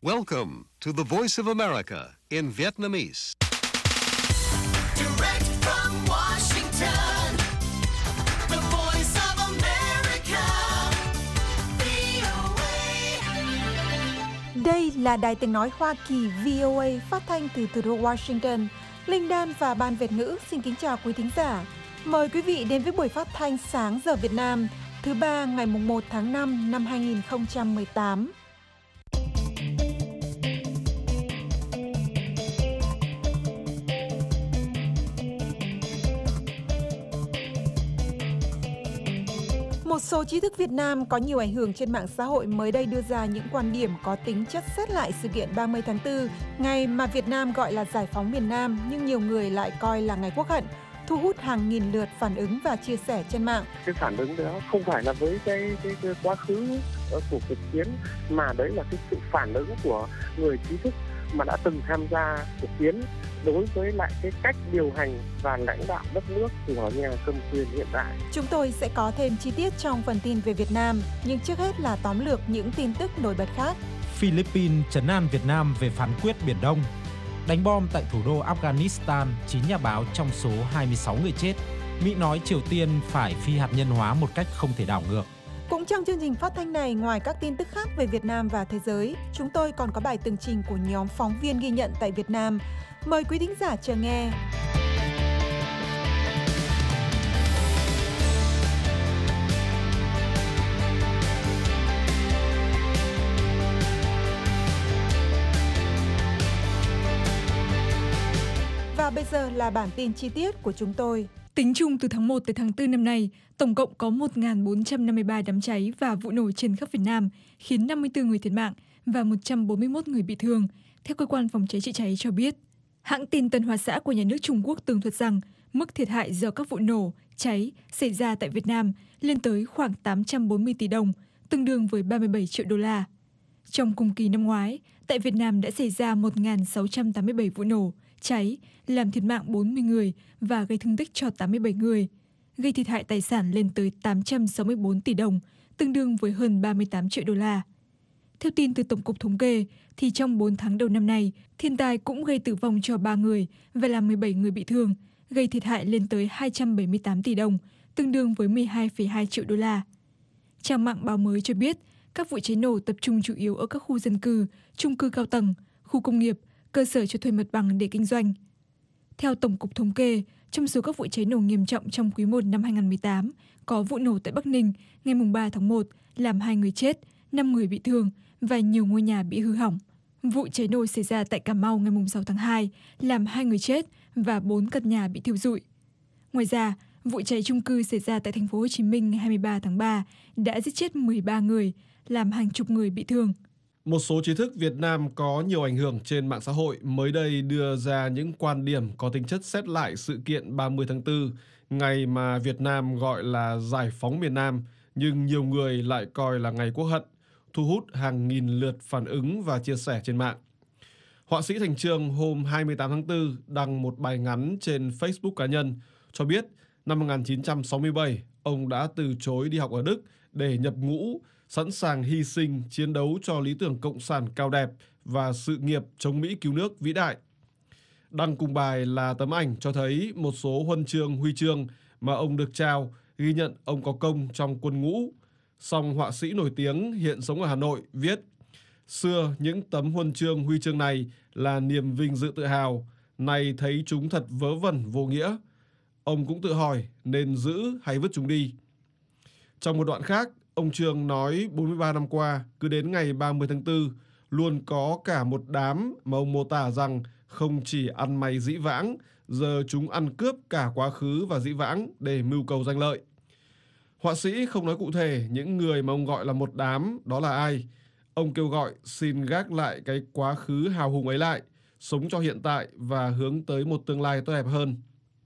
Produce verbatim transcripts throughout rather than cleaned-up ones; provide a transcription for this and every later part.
Welcome to the Voice of America in Vietnamese. Direct from Washington, the Voice of America, vê o a. Đây là Đài Tiếng nói Hoa Kỳ vê o a phát thanh từ thủ đô Washington. Linh Đan và Ban Việt ngữ xin kính chào quý thính giả. Mời quý vị đến với buổi phát thanh sáng giờ Việt Nam, thứ ba ngày mùng một tháng năm năm hai nghìn không trăm mười tám. Một số trí thức Việt Nam có nhiều ảnh hưởng trên mạng xã hội mới đây đưa ra những quan điểm có tính chất xét lại sự kiện ba mươi tháng tư, ngày mà Việt Nam gọi là giải phóng miền Nam nhưng nhiều người lại coi là ngày quốc hận, thu hút hàng nghìn lượt phản ứng và chia sẻ trên mạng. Cái phản ứng đó không phải là với cái, cái, cái quá khứ của cuộc chiến, mà đấy là cái sự phản ứng của người trí thức mà đã từng tham gia cuộc chiến đối với lại cái cách điều hành và lãnh đạo đất nước của nhà cầm quyền hiện tại. Chúng tôi sẽ có thêm chi tiết trong phần tin về Việt Nam, nhưng trước hết là tóm lược những tin tức nổi bật khác. Philippines trấn an Việt Nam về phán quyết Biển Đông. Đánh bom tại thủ đô Afghanistan, chín nhà báo trong số hai mươi sáu người chết. Mỹ nói Triều Tiên phải phi hạt nhân hóa một cách không thể đảo ngược. Cũng trong chương trình phát thanh này, ngoài các tin tức khác về Việt Nam và thế giới, chúng tôi còn có bài tường trình của nhóm phóng viên ghi nhận tại Việt Nam. Mời quý thính giả chờ nghe. Và bây giờ là bản tin chi tiết của chúng tôi. Tính chung từ tháng một tới tháng tư năm nay, tổng cộng có một nghìn bốn trăm năm mươi ba đám cháy và vụ nổ trên khắp Việt Nam, khiến năm mươi tư người thiệt mạng và một trăm bốn mươi mốt người bị thương, theo cơ quan phòng cháy chữa cháy cho biết. Hãng tin Tân Hoa Xã của nhà nước Trung Quốc tường thuật rằng mức thiệt hại do các vụ nổ, cháy xảy ra tại Việt Nam lên tới khoảng tám trăm bốn mươi tỷ đồng, tương đương với ba mươi bảy triệu đô la. Trong cùng kỳ năm ngoái, tại Việt Nam đã xảy ra một nghìn sáu trăm tám mươi bảy vụ nổ, cháy, làm thiệt mạng bốn mươi người và gây thương tích cho tám mươi bảy người, gây thiệt hại tài sản lên tới tám trăm sáu mươi bốn tỷ đồng, tương đương với hơn ba mươi tám triệu đô la. Theo tin từ Tổng cục Thống kê, thì trong bốn tháng đầu năm nay, thiên tai cũng gây tử vong cho ba người và làm mười bảy người bị thương, gây thiệt hại lên tới hai trăm bảy mươi tám tỷ đồng, tương đương với mười hai phẩy hai triệu đô la. Trang mạng Báo Mới cho biết, các vụ cháy nổ tập trung chủ yếu ở các khu dân cư, chung cư cao tầng, khu công nghiệp, cơ sở cho thuê mặt bằng để kinh doanh. Theo Tổng cục Thống kê, trong số các vụ cháy nổ nghiêm trọng trong quý một năm hai nghìn không trăm mười tám, có vụ nổ tại Bắc Ninh ngày ba tháng một làm hai người chết, năm người bị thương và nhiều ngôi nhà bị hư hỏng. Vụ cháy nổ xảy ra tại Cà Mau ngày sáu tháng hai làm hai người chết và bốn căn nhà bị thiêu rụi. Ngoài ra, vụ cháy chung cư xảy ra tại thành phố Hồ Chí Minh ngày hai mươi ba tháng ba đã giết chết mười ba người, làm hàng chục người bị thương. Một số trí thức Việt Nam có nhiều ảnh hưởng trên mạng xã hội mới đây đưa ra những quan điểm có tính chất xét lại sự kiện ba mươi tháng tư, ngày mà Việt Nam gọi là giải phóng miền Nam, nhưng nhiều người lại coi là ngày quốc hận, thu hút hàng nghìn lượt phản ứng và chia sẻ trên mạng. Họa sĩ Thành Chương hôm hai mươi tám tháng tư đăng một bài ngắn trên Facebook cá nhân cho biết năm một nghìn chín trăm sáu mươi bảy, ông đã từ chối đi học ở Đức để nhập ngũ, sẵn sàng hy sinh chiến đấu cho lý tưởng cộng sản cao đẹp và sự nghiệp chống Mỹ cứu nước vĩ đại. Đăng cùng bài là tấm ảnh cho thấy một số huân chương huy chương mà ông được trao, ghi nhận ông có công trong quân ngũ. Song họa sĩ nổi tiếng hiện sống ở Hà Nội viết: xưa những tấm huân chương huy chương này là niềm vinh dự tự hào, nay thấy chúng thật vớ vẩn vô nghĩa. Ông cũng tự hỏi nên giữ hay vứt chúng đi. Trong một đoạn khác, ông Chương nói bốn mươi ba năm qua, cứ đến ngày ba mươi tháng tư, luôn có cả một đám mà ông mô tả rằng không chỉ ăn mày dĩ vãng, giờ chúng ăn cướp cả quá khứ và dĩ vãng để mưu cầu danh lợi. Họa sĩ không nói cụ thể những người mà ông gọi là một đám đó là ai. Ông kêu gọi xin gác lại cái quá khứ hào hùng ấy lại, sống cho hiện tại và hướng tới một tương lai tốt đẹp hơn.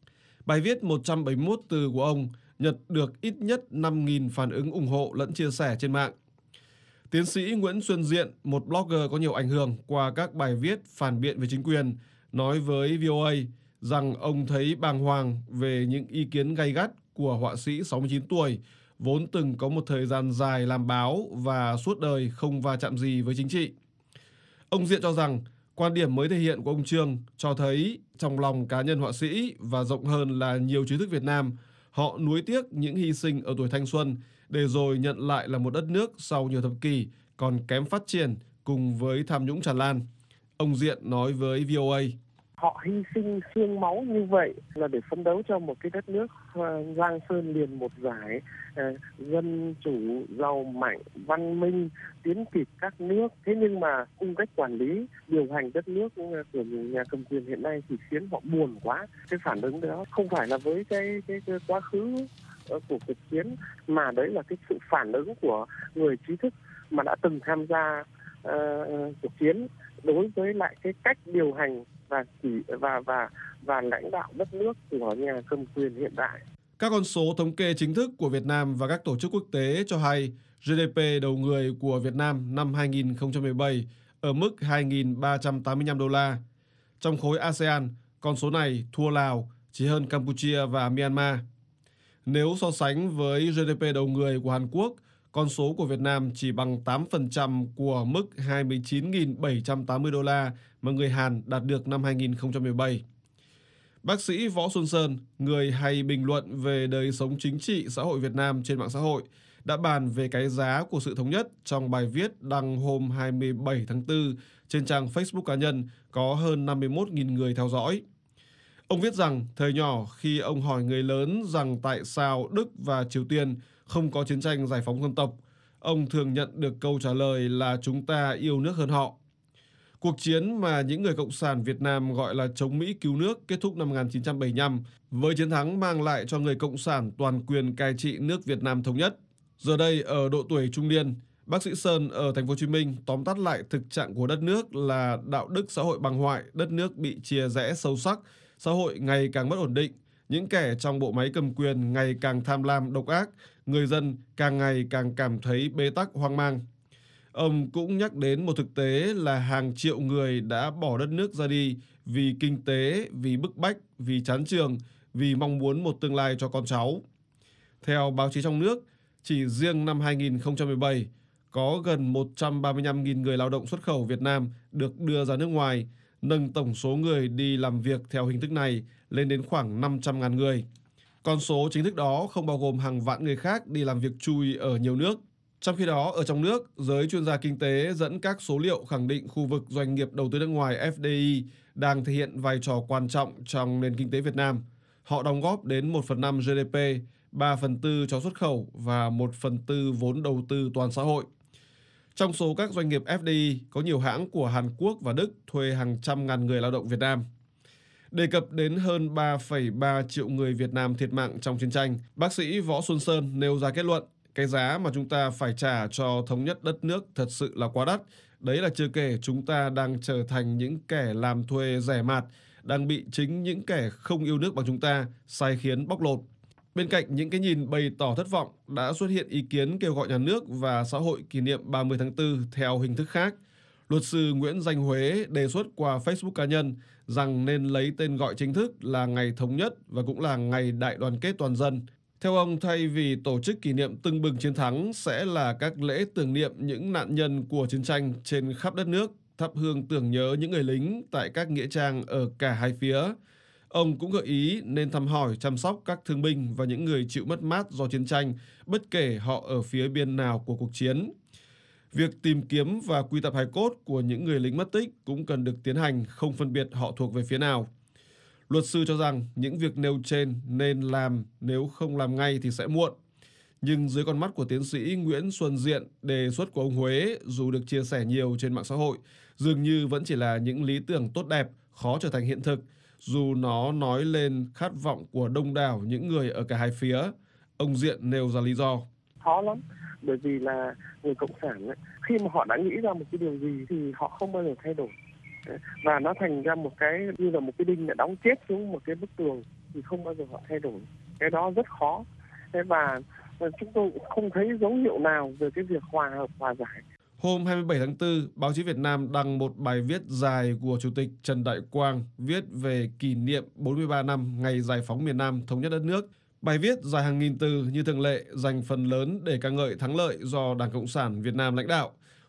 Bài viết một trăm bảy mươi mốt từ của ông nhận được ít nhất năm nghìn phản ứng ủng hộ lẫn chia sẻ trên mạng. Tiến sĩ Nguyễn Xuân Diện, một blogger có nhiều ảnh hưởng qua các bài viết phản biện về chính quyền, nói với vê o a rằng ông thấy bàng hoàng về những ý kiến gay gắt của họa sĩ sáu mươi chín tuổi, vốn từng có một thời gian dài làm báo và suốt đời không va chạm gì với chính trị. Ông Diện cho rằng quan điểm mới thể hiện của ông Trương cho thấy trong lòng cá nhân họa sĩ và rộng hơn là nhiều trí thức Việt Nam, họ nuối tiếc những hy sinh ở tuổi thanh xuân để rồi nhận lại là một đất nước sau nhiều thập kỷ còn kém phát triển cùng với tham nhũng tràn lan. Ông Diện nói với vê o a. Họ hy sinh xương máu như vậy là để phấn đấu cho một cái đất nước uh, giang sơn liền một dải, uh, dân chủ, giàu mạnh, văn minh, tiến kịp các nước. Thế nhưng mà cung cách quản lý, điều hành đất nước của nhà cầm quyền hiện nay thì khiến họ buồn quá. Cái phản ứng đó không phải là với cái, cái, cái quá khứ uh, của cuộc chiến, mà đấy là cái sự phản ứng của người trí thức mà đã từng tham gia uh, cuộc chiến đối với lại cái cách điều hành và chỉ và và và lãnh đạo đất nước của nhà cầm quyền hiện đại. Các con số thống kê chính thức của Việt Nam và các tổ chức quốc tế cho hay giê đê pê đầu người của Việt Nam năm hai nghìn không trăm mười bảy ở mức hai nghìn ba trăm tám mươi lăm đô la. Trong khối a sê an, con số này thua Lào, chỉ hơn Campuchia và Myanmar. Nếu so sánh với giê đê pê đầu người của Hàn Quốc, con số của Việt Nam chỉ bằng tám phần trăm của mức hai mươi chín nghìn bảy trăm tám mươi đô la mà người Hàn đạt được năm hai nghìn không trăm mười bảy. Bác sĩ Võ Xuân Sơn, người hay bình luận về đời sống chính trị xã hội Việt Nam trên mạng xã hội, đã bàn về cái giá của sự thống nhất trong bài viết đăng hôm hai mươi bảy tháng tư trên trang Facebook cá nhân có hơn năm mươi mốt nghìn người theo dõi. Ông viết rằng thời nhỏ khi ông hỏi người lớn rằng tại sao Đức và Triều Tiên không có chiến tranh giải phóng dân tộc, ông thường nhận được câu trả lời là chúng ta yêu nước hơn họ. Cuộc chiến mà những người Cộng sản Việt Nam gọi là chống Mỹ cứu nước kết thúc năm một nghìn chín trăm bảy mươi lăm với chiến thắng mang lại cho người Cộng sản toàn quyền cai trị nước Việt Nam thống nhất. Giờ đây ở độ tuổi trung niên, bác sĩ Sơn ở thành phố Hồ Chí Minh tóm tắt lại thực trạng của đất nước là đạo đức xã hội băng hoại, đất nước bị chia rẽ sâu sắc, xã hội ngày càng mất ổn định, những kẻ trong bộ máy cầm quyền ngày càng tham lam độc ác, người dân càng ngày càng cảm thấy bế tắc hoang mang. Ông cũng nhắc đến một thực tế là hàng triệu người đã bỏ đất nước ra đi vì kinh tế, vì bức bách, vì chán trường, vì mong muốn một tương lai cho con cháu. Theo báo chí trong nước, chỉ riêng năm hai nghìn không trăm mười bảy, có gần một trăm ba mươi lăm nghìn người lao động xuất khẩu Việt Nam được đưa ra nước ngoài, nâng tổng số người đi làm việc theo hình thức này lên đến khoảng năm trăm nghìn người. Con số chính thức đó không bao gồm hàng vạn người khác đi làm việc chui ở nhiều nước. Trong khi đó, ở trong nước, giới chuyên gia kinh tế dẫn các số liệu khẳng định khu vực doanh nghiệp đầu tư nước ngoài ép đê i đang thể hiện vai trò quan trọng trong nền kinh tế Việt Nam. Họ đóng góp đến một phần năm giê đê pê, ba phần tư cho xuất khẩu và một phần tư vốn đầu tư toàn xã hội. Trong số các doanh nghiệp ép đê i, có nhiều hãng của Hàn Quốc và Đức thuê hàng trăm ngàn người lao động Việt Nam. Đề cập đến hơn ba phẩy ba triệu người Việt Nam thiệt mạng trong chiến tranh, bác sĩ Võ Xuân Sơn nêu ra kết luận, cái giá mà chúng ta phải trả cho thống nhất đất nước thật sự là quá đắt. Đấy là chưa kể chúng ta đang trở thành những kẻ làm thuê rẻ mạt, đang bị chính những kẻ không yêu nước bằng chúng ta sai khiến bóc lột. Bên cạnh những cái nhìn bày tỏ thất vọng, đã xuất hiện ý kiến kêu gọi nhà nước và xã hội kỷ niệm ba mươi tháng tư theo hình thức khác. Luật sư Nguyễn Danh Huế đề xuất qua Facebook cá nhân rằng nên lấy tên gọi chính thức là Ngày Thống nhất và cũng là Ngày Đại đoàn kết toàn dân. Theo ông, thay vì tổ chức kỷ niệm tưng bừng chiến thắng sẽ là các lễ tưởng niệm những nạn nhân của chiến tranh trên khắp đất nước, thắp hương tưởng nhớ những người lính tại các nghĩa trang ở cả hai phía. Ông cũng gợi ý nên thăm hỏi, chăm sóc các thương binh và những người chịu mất mát do chiến tranh, bất kể họ ở phía bên nào của cuộc chiến. Việc tìm kiếm và quy tập hài cốt của những người lính mất tích cũng cần được tiến hành, không phân biệt họ thuộc về phía nào. Luật sư cho rằng những việc nêu trên nên làm, nếu không làm ngay thì sẽ muộn. Nhưng dưới con mắt của tiến sĩ Nguyễn Xuân Diện, đề xuất của ông Huế dù được chia sẻ nhiều trên mạng xã hội, dường như vẫn chỉ là những lý tưởng tốt đẹp, khó trở thành hiện thực, dù nó nói lên khát vọng của đông đảo những người ở cả hai phía. Ông Diện nêu ra lý do. Khó lắm, bởi vì là người Cộng sản ấy, khi mà họ đã nghĩ ra một cái điều gì thì họ không bao giờ thay đổi. Và nó thành ra một cái như là một cái đinh đã đóng chết xuống một cái bức tường thì không bao giờ họ thay đổi. Cái đó rất khó. Thế và chúng tôi cũng không thấy dấu hiệu nào về cái việc hòa hợp, hòa giải. Hôm hai mươi bảy tháng tư, báo chí Việt Nam đăng một bài viết dài của Chủ tịch Trần Đại Quang viết về kỷ niệm bốn mươi ba năm ngày giải phóng miền Nam thống nhất đất nước. Bài viết dài hàng nghìn từ như thường lệ, dành phần lớn để ca ngợi thắng lợi do Đảng Cộng sản Việt Nam lãnh đạo.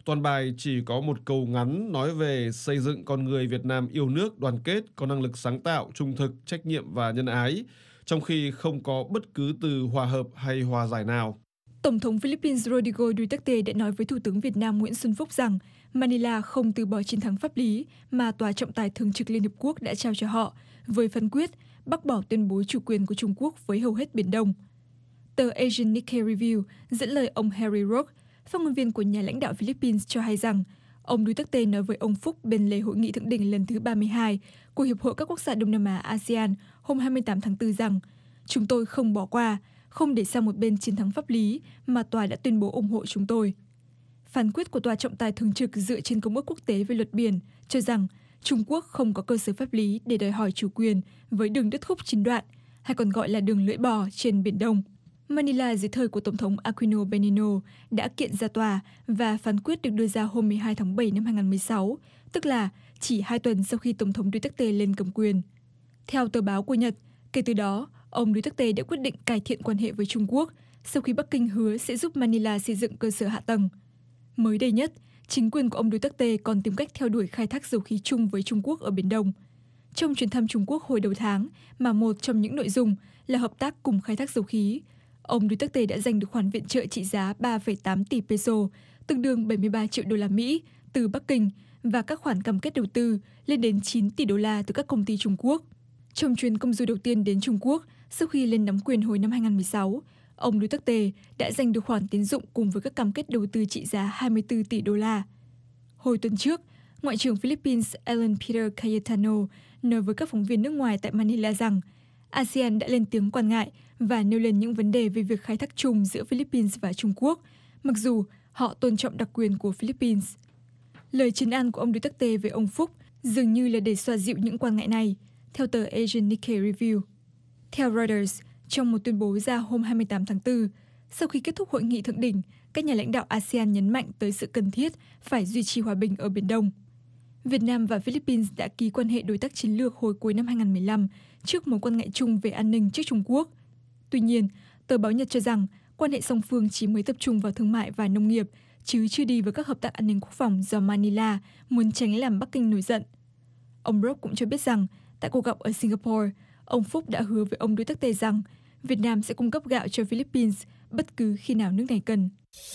Toàn bài chỉ có một câu ngắn nói về xây dựng con người Việt Nam yêu nước, đoàn kết, có năng lực sáng tạo, trung thực, trách nhiệm và nhân ái, trong khi không có bất cứ từ hòa hợp hay hòa giải nào. Tổng thống Philippines Rodrigo Duterte đã nói với Thủ tướng Việt Nam Nguyễn Xuân Phúc rằng Manila không từ bỏ chiến thắng pháp lý mà Tòa trọng tài thường trực Liên Hợp Quốc đã trao cho họ với phán quyết bác bỏ tuyên bố chủ quyền của Trung Quốc với hầu hết Biển Đông. Tờ Asian Nikkei Review dẫn lời ông Harry Roque, phát ngôn viên của nhà lãnh đạo Philippines cho hay rằng ông Duterte nói với ông Phúc bên lề hội nghị thượng đỉnh lần thứ ba mươi hai của Hiệp hội các quốc gia Đông Nam Á a sê an hôm hai mươi tám tháng tư rằng chúng tôi không bỏ qua, không để sang một bên chiến thắng pháp lý mà tòa đã tuyên bố ủng hộ chúng tôi. Phán quyết của Tòa trọng tài thường trực dựa trên Công ước Quốc tế về luật biển cho rằng Trung Quốc không có cơ sở pháp lý để đòi hỏi chủ quyền với đường đứt khúc chín đoạn, hay còn gọi là đường lưỡi bò trên Biển Đông. Manila dưới thời của Tổng thống Aquino Benigno đã kiện ra tòa và phán quyết được đưa ra hôm mười hai tháng bảy năm hai nghìn không trăm mười sáu, tức là chỉ hai tuần sau khi Tổng thống Duterte lên cầm quyền. Theo tờ báo của Nhật, kể từ đó, ông Duterte đã quyết định cải thiện quan hệ với Trung Quốc sau khi Bắc Kinh hứa sẽ giúp Manila xây dựng cơ sở hạ tầng. Mới đây nhất, chính quyền của ông Duterte còn tìm cách theo đuổi khai thác dầu khí chung với Trung Quốc ở Biển Đông. Trong chuyến thăm Trung Quốc hồi đầu tháng, mà một trong những nội dung là hợp tác cùng khai thác dầu khí, ông Duterte đã giành được khoản viện trợ trị giá ba phẩy tám tỷ peso, tương đương bảy mươi ba triệu đô la Mỹ từ Bắc Kinh và các khoản cam kết đầu tư lên đến chín tỷ đô la từ các công ty Trung Quốc. Trong chuyến công du đầu tiên đến Trung Quốc sau khi lên nắm quyền hồi năm hai nghìn không trăm mười sáu, ông Duterte đã giành được khoản tín dụng cùng với các cam kết đầu tư trị giá hai mươi tư tỷ đô la. Hồi tuần trước, Ngoại trưởng Philippines Alan Peter Cayetano nói với các phóng viên nước ngoài tại Manila rằng a sê an đã lên tiếng quan ngại và nêu lên những vấn đề về việc khai thác chung giữa Philippines và Trung Quốc, mặc dù họ tôn trọng đặc quyền của Philippines. Lời trấn an của ông Duterte với ông Phúc dường như là để xoa dịu những quan ngại này, theo tờ Asian Nikkei Review. Theo Reuters, trong một tuyên bố ra hôm hai mươi tám tháng tư, sau khi kết thúc hội nghị thượng đỉnh, các nhà lãnh đạo a sê an nhấn mạnh tới sự cần thiết phải duy trì hòa bình ở Biển Đông. Việt Nam và Philippines đã ký quan hệ đối tác chiến lược hồi cuối năm hai nghìn không trăm mười lăm trước mối quan ngại chung về an ninh trước Trung Quốc. Tuy nhiên, tờ báo Nhật cho rằng quan hệ song phương chỉ mới tập trung vào thương mại và nông nghiệp, chứ chưa đi vào các hợp tác an ninh quốc phòng do Manila muốn tránh làm Bắc Kinh nổi giận. Ông Roque cũng cho biết rằng tại cuộc gặp ở Singapore, ông Phúc đã hứa với ông Duterte rằng Việt Nam sẽ cung cấp gạo cho Philippines bất cứ khi nào nước này cần.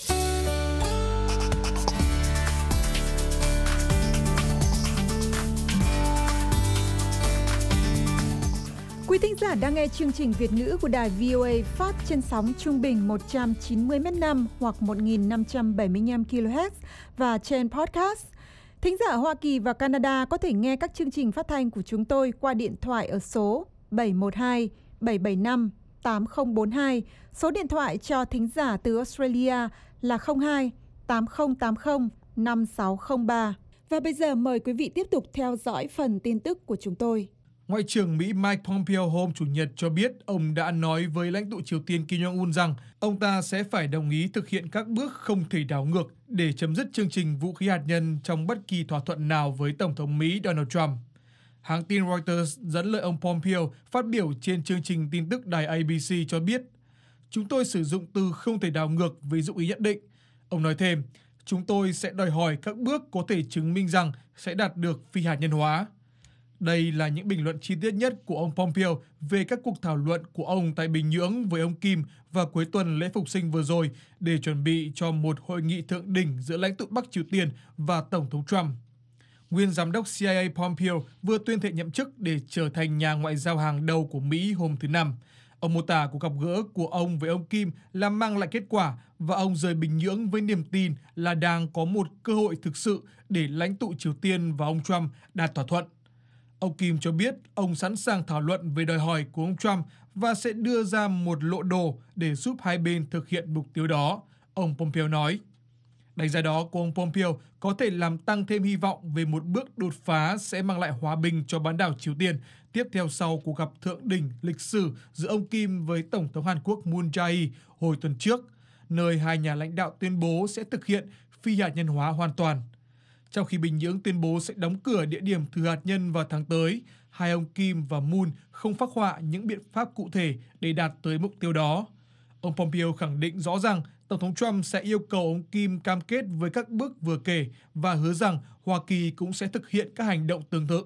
Quý thính giả đang nghe chương trình Việt ngữ của đài vê o a phát trên sóng trung bình một trăm chín mươi mét năm hoặc một nghìn năm trăm bảy mươi lăm ki lô héc và trên podcast. Thính giả ở Hoa Kỳ và Canada có thể nghe các chương trình phát thanh của chúng tôi qua điện thoại ở số bảy một hai bảy bảy năm tám không bốn hai. Số điện thoại cho thính giả từ Australia là không hai tám không tám không năm sáu không ba. Và bây giờ mời quý vị tiếp tục theo dõi phần tin tức của chúng tôi. Ngoại trưởng Mỹ Mike Pompeo hôm Chủ nhật cho biết ông đã nói với lãnh tụ Triều Tiên Kim Jong-un rằng ông ta sẽ phải đồng ý thực hiện các bước không thể đảo ngược để chấm dứt chương trình vũ khí hạt nhân trong bất kỳ thỏa thuận nào với Tổng thống Mỹ Donald Trump. Hãng tin Reuters dẫn lời ông Pompeo phát biểu trên chương trình tin tức đài a bê xê cho biết, chúng tôi sử dụng từ không thể đảo ngược với dụng ý nhất định. Ông nói thêm, chúng tôi sẽ đòi hỏi các bước có thể chứng minh rằng sẽ đạt được phi hạt nhân hóa. Đây là những bình luận chi tiết nhất của ông Pompeo về các cuộc thảo luận của ông tại Bình Nhưỡng với ông Kim vào cuối tuần lễ Phục sinh vừa rồi để chuẩn bị cho một hội nghị thượng đỉnh giữa lãnh tụ Bắc Triều Tiên và Tổng thống Trump. Nguyên giám đốc xê i a Pompeo vừa tuyên thệ nhậm chức để trở thành nhà ngoại giao hàng đầu của Mỹ hôm thứ Năm. Ông mô tả cuộc gặp gỡ của ông với ông Kim là mang lại kết quả và ông rời Bình Nhưỡng với niềm tin là đang có một cơ hội thực sự để lãnh tụ Triều Tiên và ông Trump đạt thỏa thuận. Ông Kim cho biết ông sẵn sàng thảo luận về đòi hỏi của ông Trump và sẽ đưa ra một lộ đồ để giúp hai bên thực hiện mục tiêu đó, ông Pompeo nói. Đánh giá đó của ông Pompeo có thể làm tăng thêm hy vọng về một bước đột phá sẽ mang lại hòa bình cho bán đảo Triều Tiên tiếp theo sau cuộc gặp thượng đỉnh lịch sử giữa ông Kim với Tổng thống Hàn Quốc Moon Jae-in hồi tuần trước, nơi hai nhà lãnh đạo tuyên bố sẽ thực hiện phi hạt nhân hóa hoàn toàn. Trong khi Bình Nhưỡng tuyên bố sẽ đóng cửa địa điểm thử hạt nhân vào tháng tới, hai ông Kim và Moon không phác họa những biện pháp cụ thể để đạt tới mục tiêu đó. Ông Pompeo khẳng định rõ rằng Tổng thống Trump sẽ yêu cầu ông Kim cam kết với các bước vừa kể và hứa rằng Hoa Kỳ cũng sẽ thực hiện các hành động tương tự.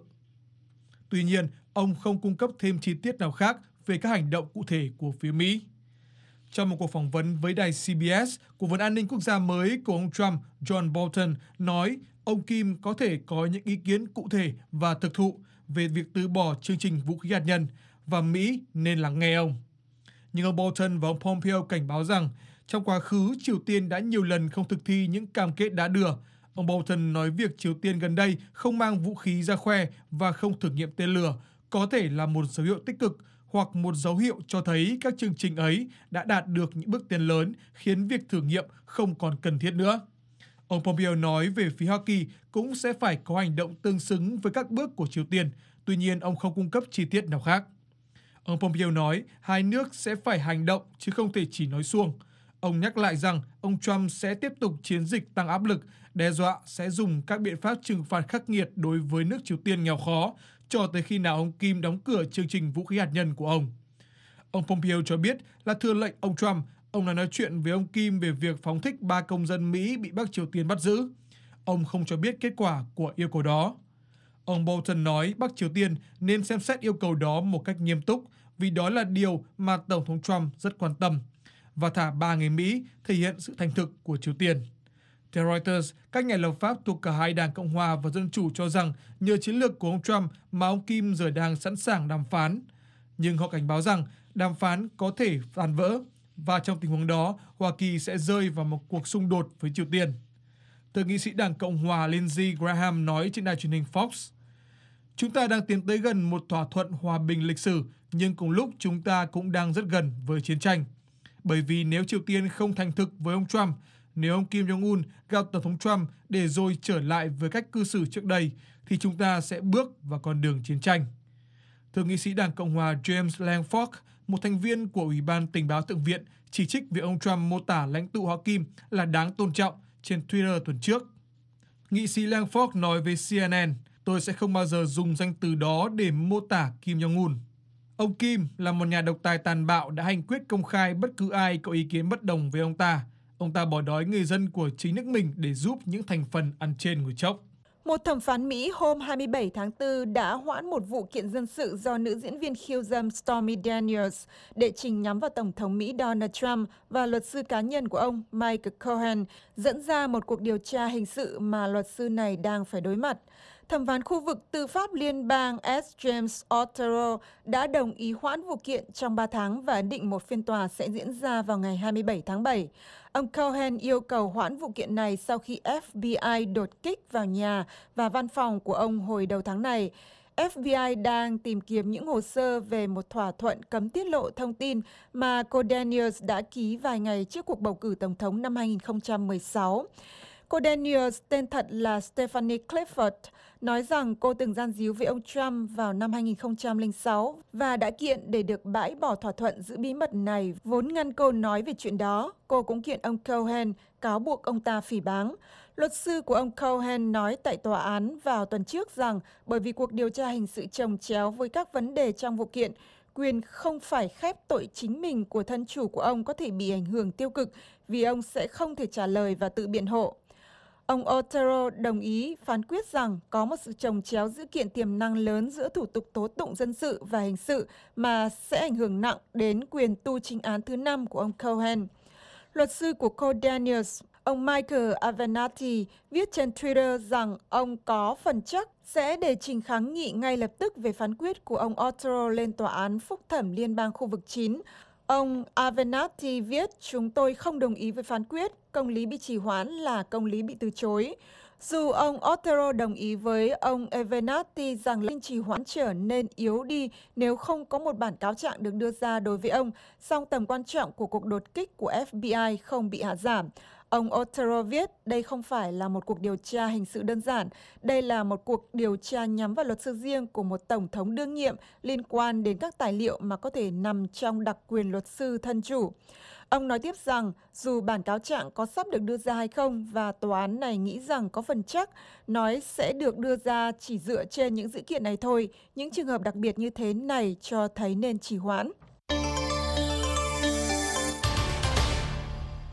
Tuy nhiên, ông không cung cấp thêm chi tiết nào khác về các hành động cụ thể của phía Mỹ. Trong một cuộc phỏng vấn với đài xê bê ét, Cố vấn an ninh quốc gia mới của ông Trump, John Bolton, nói ông Kim có thể có những ý kiến cụ thể và thực thụ về việc từ bỏ chương trình vũ khí hạt nhân và Mỹ nên lắng nghe ông. Nhưng ông Bolton và ông Pompeo cảnh báo rằng trong quá khứ Triều Tiên đã nhiều lần không thực thi những cam kết đã đưa. Ông Bolton nói việc Triều Tiên gần đây không mang vũ khí ra khoe và không thử nghiệm tên lửa có thể là một dấu hiệu tích cực hoặc một dấu hiệu cho thấy các chương trình ấy đã đạt được những bước tiến lớn khiến việc thử nghiệm không còn cần thiết nữa. Ông Pompeo nói về phía Hoa Kỳ cũng sẽ phải có hành động tương xứng với các bước của Triều Tiên, tuy nhiên ông không cung cấp chi tiết nào khác. Ông Pompeo nói hai nước sẽ phải hành động chứ không thể chỉ nói suông. Ông nhắc lại rằng ông Trump sẽ tiếp tục chiến dịch tăng áp lực, đe dọa sẽ dùng các biện pháp trừng phạt khắc nghiệt đối với nước Triều Tiên nghèo khó cho tới khi nào ông Kim đóng cửa chương trình vũ khí hạt nhân của ông. Ông Pompeo cho biết là thừa lệnh ông Trump, ông đã nói chuyện với ông Kim về việc phóng thích ba công dân Mỹ bị Bắc Triều Tiên bắt giữ. Ông không cho biết kết quả của yêu cầu đó. Ông Bolton nói Bắc Triều Tiên nên xem xét yêu cầu đó một cách nghiêm túc vì đó là điều mà Tổng thống Trump rất quan tâm. Và thả ba người Mỹ thể hiện sự thành thực của Triều Tiên. Theo Reuters, các nhà lập pháp thuộc cả hai đảng Cộng hòa và Dân chủ cho rằng nhờ chiến lược của ông Trump mà ông Kim giờ đang sẵn sàng đàm phán. Nhưng họ cảnh báo rằng đàm phán có thể tan vỡ và trong tình huống đó, Hoa Kỳ sẽ rơi vào một cuộc xung đột với Triều Tiên. Thượng nghị sĩ Đảng Cộng hòa Lindsey Graham nói trên đài truyền hình Fox, chúng ta đang tiến tới gần một thỏa thuận hòa bình lịch sử, nhưng cùng lúc chúng ta cũng đang rất gần với chiến tranh. Bởi vì nếu Triều Tiên không thành thực với ông Trump, nếu ông Kim Jong-un gặp Tổng thống Trump để rồi trở lại với cách cư xử trước đây, thì chúng ta sẽ bước vào con đường chiến tranh. Thượng nghị sĩ Đảng Cộng hòa James Langford, một thành viên của Ủy ban Tình báo Thượng viện, chỉ trích việc ông Trump mô tả lãnh tụ Hoa Kim là đáng tôn trọng trên Twitter tuần trước. Nghị sĩ Langford nói với xê en en, tôi sẽ không bao giờ dùng danh từ đó để mô tả Kim Jong-un. Ông Kim là một nhà độc tài tàn bạo đã hành quyết công khai bất cứ ai có ý kiến bất đồng với ông ta. Ông ta bỏ đói người dân của chính nước mình để giúp những thành phần ăn trên ngồi chốc. Một thẩm phán Mỹ hôm hai mươi bảy tháng tư đã hoãn một vụ kiện dân sự do nữ diễn viên khiêu dâm Stormy Daniels đệ trình nhắm vào Tổng thống Mỹ Donald Trump và luật sư cá nhân của ông Michael Cohen, dẫn ra một cuộc điều tra hình sự mà luật sư này đang phải đối mặt. Thẩm phán khu vực tư pháp liên bang S. James Otero đã đồng ý hoãn vụ kiện trong ba tháng và ấn định một phiên tòa sẽ diễn ra vào ngày hai mươi bảy tháng bảy. Ông Cohen yêu cầu hoãn vụ kiện này sau khi F B I đột kích vào nhà và văn phòng của ông hồi đầu tháng này. F B I đang tìm kiếm những hồ sơ về một thỏa thuận cấm tiết lộ thông tin mà cô Daniels đã ký vài ngày trước cuộc bầu cử tổng thống năm hai nghìn không trăm mười sáu. Cô Daniels, tên thật là Stephanie Clifford, nói rằng cô từng gian díu với ông Trump vào năm hai nghìn không trăm lẻ sáu và đã kiện để được bãi bỏ thỏa thuận giữ bí mật này, vốn ngăn cô nói về chuyện đó. Cô cũng kiện ông Cohen, cáo buộc ông ta phỉ báng. Luật sư của ông Cohen nói tại tòa án vào tuần trước rằng bởi vì cuộc điều tra hình sự chồng chéo với các vấn đề trong vụ kiện, quyền không phải khép tội chính mình của thân chủ của ông có thể bị ảnh hưởng tiêu cực vì ông sẽ không thể trả lời và tự biện hộ. Ông Otero đồng ý phán quyết rằng có một sự chồng chéo dữ kiện tiềm năng lớn giữa thủ tục tố tụng dân sự và hình sự mà sẽ ảnh hưởng nặng đến quyền tu chính án thứ năm của ông Cohen. Luật sư của cô Daniels, ông Michael Avenatti, viết trên Twitter rằng ông có phần chắc sẽ đề trình kháng nghị ngay lập tức về phán quyết của ông Otero lên Tòa án Phúc thẩm Liên bang khu vực chín. Ông Avenatti viết, chúng tôi không đồng ý với phán quyết, công lý bị trì hoãn là công lý bị từ chối. Dù ông Otero đồng ý với ông Avenatti rằng lệnh trì hoãn trở nên yếu đi nếu không có một bản cáo trạng được đưa ra đối với ông, song tầm quan trọng của cuộc đột kích của F B I không bị hạ giảm. Ông Otero viết, đây không phải là một cuộc điều tra hình sự đơn giản, đây là một cuộc điều tra nhắm vào luật sư riêng của một tổng thống đương nhiệm liên quan đến các tài liệu mà có thể nằm trong đặc quyền luật sư thân chủ. Ông nói tiếp rằng, dù bản cáo trạng có sắp được đưa ra hay không và tòa án này nghĩ rằng có phần chắc nói sẽ được đưa ra chỉ dựa trên những dữ kiện này thôi, những trường hợp đặc biệt như thế này cho thấy nên trì hoãn.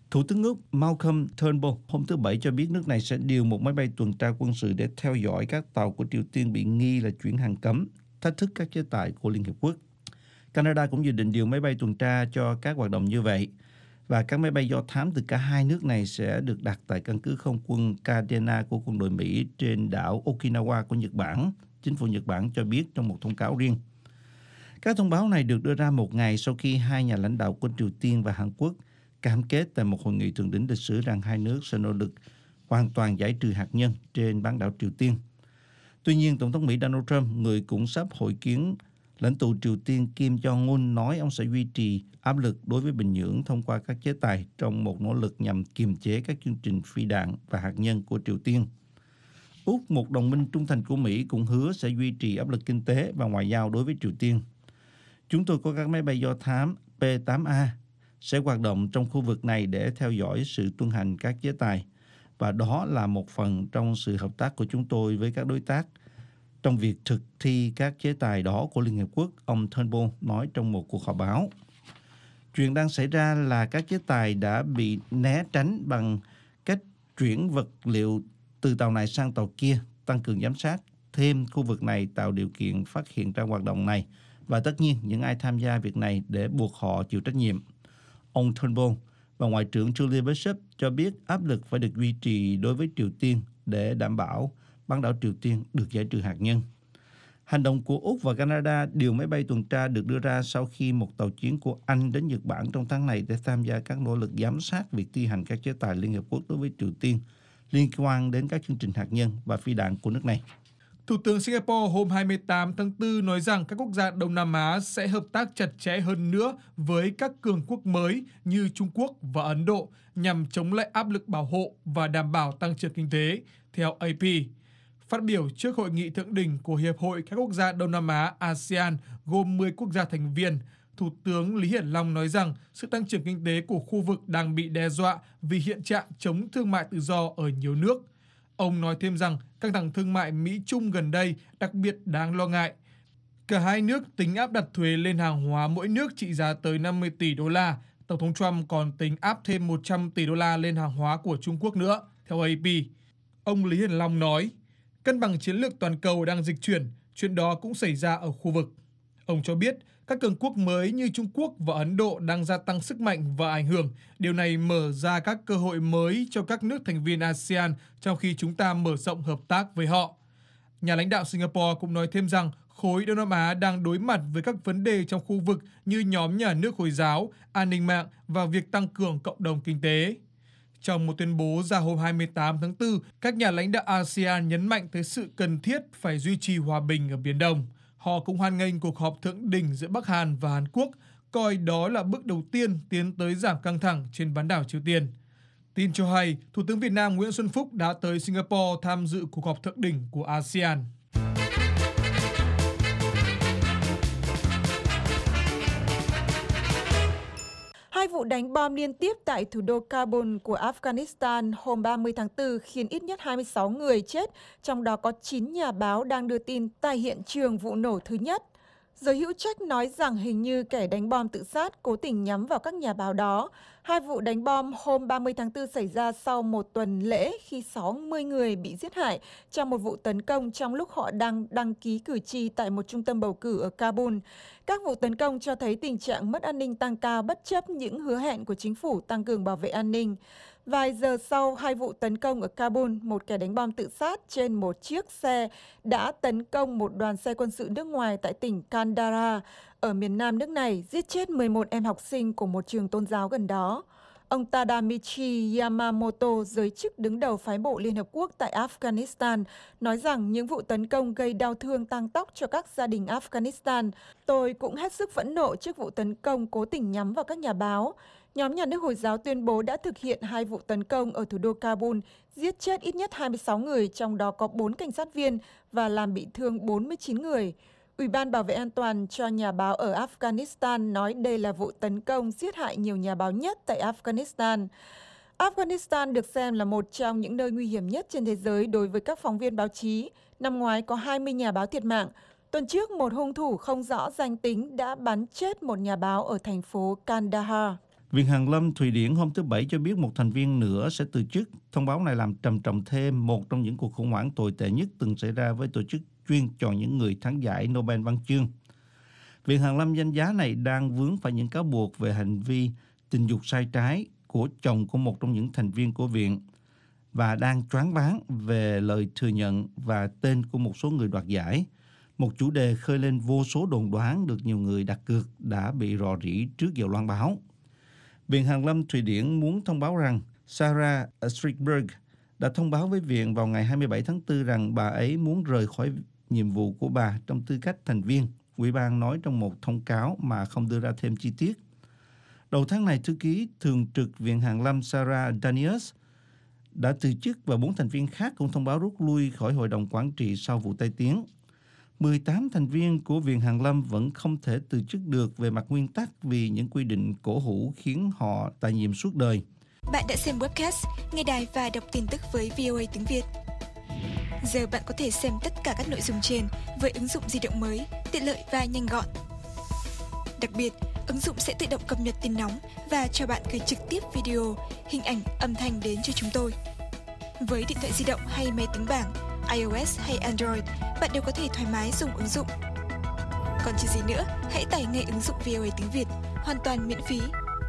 Thủ tướng Úc Malcolm Turnbull hôm thứ Bảy cho biết nước này sẽ điều một máy bay tuần tra quân sự để theo dõi các tàu của Triều Tiên bị nghi là chuyển hàng cấm, thách thức các chế tài của Liên Hiệp Quốc. Canada cũng dự định điều máy bay tuần tra cho các hoạt động như vậy, và các máy bay do thám từ cả hai nước này sẽ được đặt tại căn cứ không quân Kadena của quân đội Mỹ trên đảo Okinawa của Nhật Bản, chính phủ Nhật Bản cho biết trong một thông cáo riêng. Các thông báo này được đưa ra một ngày sau khi hai nhà lãnh đạo của Triều Tiên và Hàn Quốc cam kết tại một hội nghị thượng đỉnh lịch sử rằng hai nước sẽ nỗ lực hoàn toàn giải trừ hạt nhân trên bán đảo Triều Tiên. Tuy nhiên, Tổng thống Mỹ Donald Trump, người cũng sắp hội kiến lãnh tụ Triều Tiên Kim Jong-un, nói ông sẽ duy trì áp lực đối với Bình Nhưỡng thông qua các chế tài trong một nỗ lực nhằm kiềm chế các chương trình phi đạn và hạt nhân của Triều Tiên. Úc, một đồng minh trung thành của Mỹ, cũng hứa sẽ duy trì áp lực kinh tế và ngoại giao đối với Triều Tiên. Chúng tôi có các máy bay do thám P tám A sẽ hoạt động trong khu vực này để theo dõi sự tuân hành các chế tài, và đó là một phần trong sự hợp tác của chúng tôi với các đối tác trong việc thực thi các chế tài đó của Liên Hiệp Quốc, ông Turnbull nói trong một cuộc họp báo. Chuyện đang xảy ra là các chế tài đã bị né tránh bằng cách chuyển vật liệu từ tàu này sang tàu kia, tăng cường giám sát thêm khu vực này, tạo điều kiện phát hiện ra hoạt động này, và tất nhiên những ai tham gia việc này để buộc họ chịu trách nhiệm. Ông Turnbull và Ngoại trưởng Julia Bishop cho biết áp lực phải được duy trì đối với Triều Tiên để đảm bảo bán đảo Triều Tiên được giải trừ hạt nhân. Hành động của Úc và Canada điều máy bay tuần tra được đưa ra sau khi một tàu chiến của Anh đến Nhật Bản trong tháng này để tham gia các nỗ lực giám sát việc thi hành các chế tài Liên Hợp Quốc đối với Triều Tiên liên quan đến các chương trình hạt nhân và phi đạn của nước này. Thủ tướng Singapore hôm hai mươi tám tháng tư nói rằng các quốc gia Đông Nam Á sẽ hợp tác chặt chẽ hơn nữa với các cường quốc mới như Trung Quốc và Ấn Độ nhằm chống lại áp lực bảo hộ và đảm bảo tăng trưởng kinh tế, theo A P. Phát biểu trước hội nghị thượng đỉnh của Hiệp hội các quốc gia Đông Nam Á a sê an gồm mười quốc gia thành viên, Thủ tướng Lý Hiển Long nói rằng sự tăng trưởng kinh tế của khu vực đang bị đe dọa vì hiện trạng chống thương mại tự do ở nhiều nước. Ông nói thêm rằng căng thẳng thương mại Mỹ-Trung gần đây đặc biệt đáng lo ngại. Cả hai nước tính áp đặt thuế lên hàng hóa mỗi nước trị giá tới năm mươi tỷ đô la. Tổng thống Trump còn tính áp thêm một trăm tỷ đô la lên hàng hóa của Trung Quốc nữa, theo A P. Ông Lý Hiển Long nói, cân bằng chiến lược toàn cầu đang dịch chuyển, chuyện đó cũng xảy ra ở khu vực. Ông cho biết các cường quốc mới như Trung Quốc và Ấn Độ đang gia tăng sức mạnh và ảnh hưởng. Điều này mở ra các cơ hội mới cho các nước thành viên a sê an trong khi chúng ta mở rộng hợp tác với họ. Nhà lãnh đạo Singapore cũng nói thêm rằng khối Đông Nam Á đang đối mặt với các vấn đề trong khu vực như nhóm nhà nước Hồi giáo, an ninh mạng và việc tăng cường cộng đồng kinh tế. Trong một tuyên bố ra hôm hai mươi tám tháng tư, các nhà lãnh đạo a sê an nhấn mạnh tới sự cần thiết phải duy trì hòa bình ở Biển Đông. Họ cũng hoan nghênh cuộc họp thượng đỉnh giữa Bắc Hàn và Hàn Quốc, coi đó là bước đầu tiên tiến tới giảm căng thẳng trên bán đảo Triều Tiên. Tin cho hay, Thủ tướng Việt Nam Nguyễn Xuân Phúc đã tới Singapore tham dự cuộc họp thượng đỉnh của a sê an. Hai vụ đánh bom liên tiếp tại thủ đô Kabul của Afghanistan hôm ba mươi tháng tư khiến ít nhất hai mươi sáu người chết, trong đó có chín nhà báo đang đưa tin tại hiện trường vụ nổ thứ nhất. Giới hữu trách nói rằng hình như kẻ đánh bom tự sát cố tình nhắm vào các nhà báo đó. Hai vụ đánh bom hôm ba mươi tháng tư xảy ra sau một tuần lễ khi sáu mươi người bị giết hại trong một vụ tấn công trong lúc họ đang đăng ký cử tri tại một trung tâm bầu cử ở Kabul. Các vụ tấn công cho thấy tình trạng mất an ninh tăng cao bất chấp những hứa hẹn của chính phủ tăng cường bảo vệ an ninh. Vài giờ sau hai vụ tấn công ở Kabul, một kẻ đánh bom tự sát trên một chiếc xe đã tấn công một đoàn xe quân sự nước ngoài tại tỉnh Kandahar ở miền nam nước này, giết chết mười một em học sinh của một trường tôn giáo gần đó. Ông Tadamichi Yamamoto, giới chức đứng đầu phái bộ Liên Hợp Quốc tại Afghanistan, nói rằng những vụ tấn công gây đau thương tăng tóc cho các gia đình Afghanistan. Tôi cũng hết sức phẫn nộ trước vụ tấn công cố tình nhắm vào các nhà báo. Nhóm nhà nước Hồi giáo tuyên bố đã thực hiện hai vụ tấn công ở thủ đô Kabul, giết chết ít nhất hai mươi sáu người, trong đó có bốn cảnh sát viên và làm bị thương bốn mươi chín người. Ủy ban Bảo vệ an toàn cho nhà báo ở Afghanistan nói đây là vụ tấn công giết hại nhiều nhà báo nhất tại Afghanistan. Afghanistan được xem là một trong những nơi nguy hiểm nhất trên thế giới đối với các phóng viên báo chí. Năm ngoái có hai mươi nhà báo thiệt mạng. Tuần trước, một hung thủ không rõ danh tính đã bắn chết một nhà báo ở thành phố Kandahar. Viện Hàn lâm Thụy Điển hôm thứ Bảy cho biết một thành viên nữa sẽ từ chức. Thông báo này làm trầm trọng thêm một trong những cuộc khủng hoảng tồi tệ nhất từng xảy ra với tổ chức chuyên chọn những người thắng giải Nobel văn chương. Viện Hàn lâm danh giá này đang vướng phải những cáo buộc về hành vi tình dục sai trái của chồng của một trong những thành viên của viện và đang choáng váng về lời thừa nhận và tên của một số người đoạt giải. Một chủ đề khơi lên vô số đồn đoán được nhiều người đặt cược đã bị rò rỉ trước giờ loan báo. Viện Hàn lâm Thụy Điển muốn thông báo rằng Sarah Strickberg đã thông báo với viện vào ngày hai mươi bảy tháng tư rằng bà ấy muốn rời khỏi nhiệm vụ của bà trong tư cách thành viên. Ủy ban nói trong một thông cáo mà không đưa ra thêm chi tiết. Đầu tháng này, thư ký thường trực Viện Hàn lâm Sarah Daniels đã từ chức và bốn thành viên khác cũng thông báo rút lui khỏi hội đồng quản trị sau vụ tai tiếng. mười tám thành viên của Viện Hàn lâm vẫn không thể từ chức được về mặt nguyên tắc vì những quy định cổ hủ khiến họ tại nhiệm suốt đời. Bạn đã xem webcast, nghe đài và đọc tin tức với vê o a tiếng Việt. Giờ bạn có thể xem tất cả các nội dung trên với ứng dụng di động mới, tiện lợi và nhanh gọn. Đặc biệt, ứng dụng sẽ tự động cập nhật tin nóng và cho bạn gửi trực tiếp video, hình ảnh, âm thanh đến cho chúng tôi. Với điện thoại di động hay máy tính bảng, iOS hay Android, bạn đều có thể thoải mái dùng ứng dụng. Còn chờ gì nữa, hãy tải ngay ứng dụng vê o a tiếng Việt, hoàn toàn miễn phí.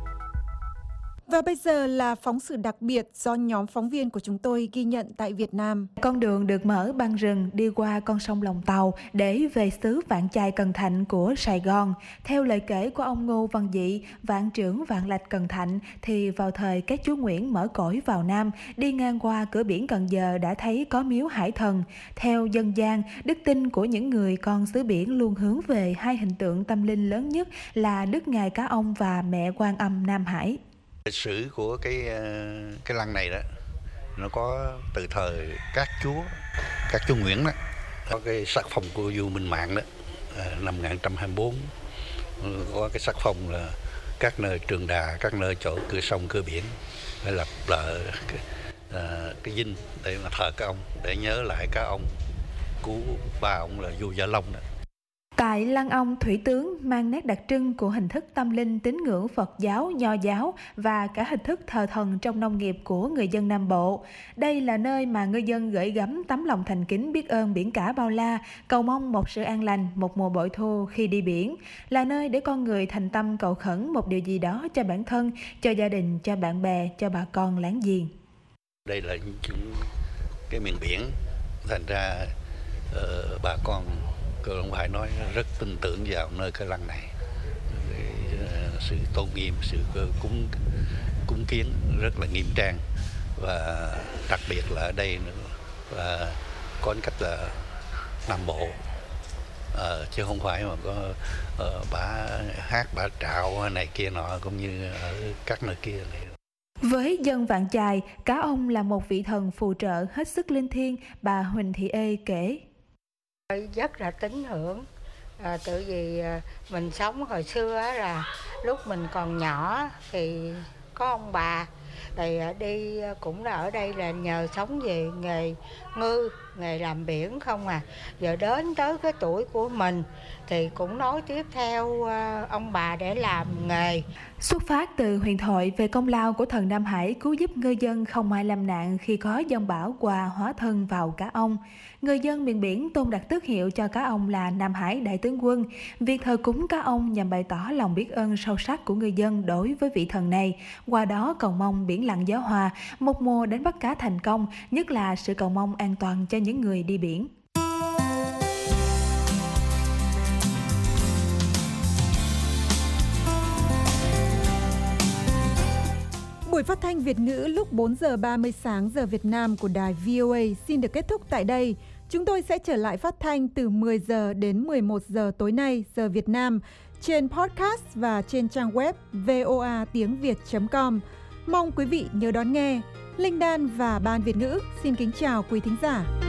Và bây giờ là phóng sự đặc biệt do nhóm phóng viên của chúng tôi ghi nhận tại Việt Nam. Con đường được mở băng rừng đi qua con sông Lòng Tàu để về xứ Vạn Chài Cần Thạnh của Sài Gòn. Theo lời kể của ông Ngô Văn Dị, vạn trưởng Vạn Lạch Cần Thạnh, thì vào thời các chúa Nguyễn mở cõi vào Nam, đi ngang qua cửa biển Cần Giờ đã thấy có miếu Hải Thần. Theo dân gian, đức tin của những người con xứ biển luôn hướng về hai hình tượng tâm linh lớn nhất là Đức Ngài Cá Ông và Mẹ Quan Âm Nam Hải. Lịch sử của cái cái lăng này đó nó có từ thời các chúa các chúa Nguyễn đó, có cái sắc phong của vua Minh Mạng đó năm một nghìn chín trăm hai mươi bốn, có cái sắc phong là các nơi trường đà, các nơi chỗ cửa sông cửa biển phải lập là cái, à, cái dinh để mà thờ các ông, để nhớ lại các ông cứu ba ông là vua Gia Long đó. Tại Lăng Ông, thủy tướng mang nét đặc trưng của hình thức tâm linh tín ngưỡng Phật giáo, Nho giáo và cả hình thức thờ thần trong nông nghiệp của người dân Nam Bộ. Đây là nơi mà người dân gửi gắm tấm lòng thành kính biết ơn biển cả bao la, cầu mong một sự an lành, một mùa bội thu khi đi biển. Là nơi để con người thành tâm cầu khẩn một điều gì đó cho bản thân, cho gia đình, cho bạn bè, cho bà con láng giềng. Đây là những cái miền biển, thành ra uh, bà con Cơ Long Hải nói rất tin tưởng vào nơi cái lăng này. Uh, sự tôn nghiêm, sự cúng cúng kiến rất là nghiêm trang, và đặc biệt là ở đây nữa là có cách là Nam Bộ, uh, chứ không phải mà có uh, bả hát bả trạo này kia nọ cũng như ở các nơi kia này. Với dân Vạn Chài, Cá Ông là một vị thần phù trợ hết sức linh thiêng, bà Huỳnh Thị Ê kể. Rất là tín ngưỡng, à, tự vì mình sống hồi xưa là lúc mình còn nhỏ thì có ông bà thì đi cũng là ở đây là nhờ sống về nghề ngư, nghề làm biển không à. Giờ đến tới cái tuổi của mình thì cũng nối tiếp theo ông bà để làm nghề. Xuất phát từ huyền thoại về công lao của thần Nam Hải cứu giúp ngư dân không ai lâm nạn khi có dông bão qua hóa thân vào Cá Ông. Người dân miền biển tôn đặt tước hiệu cho Cá Ông là Nam Hải Đại Tướng Quân. Việc thờ cúng Cá Ông nhằm bày tỏ lòng biết ơn sâu sắc của người dân đối với vị thần này. Qua đó cầu mong biển lặng gió hòa, một mùa đánh bắt cá thành công, nhất là sự cầu mong an toàn cho những người đi biển. Buổi phát thanh Việt ngữ lúc bốn giờ ba mươi sáng giờ Việt Nam của đài vê o a xin được kết thúc tại đây. Chúng tôi sẽ trở lại phát thanh từ mười giờ đến mười một giờ tối nay giờ Việt Nam trên podcast và trên trang web voa tiếng việt chấm com. Mong quý vị nhớ đón nghe. Linh Đan và Ban Việt ngữ xin kính chào quý thính giả.